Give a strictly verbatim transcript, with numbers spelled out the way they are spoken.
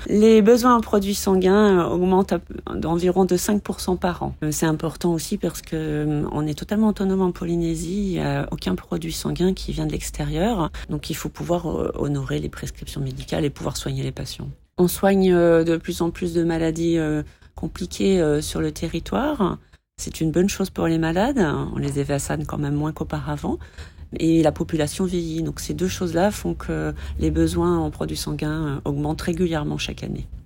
Les besoins en produits sanguins augmentent d'environ de cinq pour cent par an. C'est important aussi parce que on est totalement autonome en Polynésie. Il n'y a aucun produit sanguin qui vient de l'extérieur. Donc il faut pouvoir honorer les prescriptions médicales et pouvoir soigner les patients. On soigne de plus en plus de maladies compliquées sur le territoire. C'est une bonne chose pour les malades. On les évassane quand même moins qu'auparavant. Et la population vieillit. Donc ces deux choses-là font que les besoins en produits sanguins augmentent régulièrement chaque année.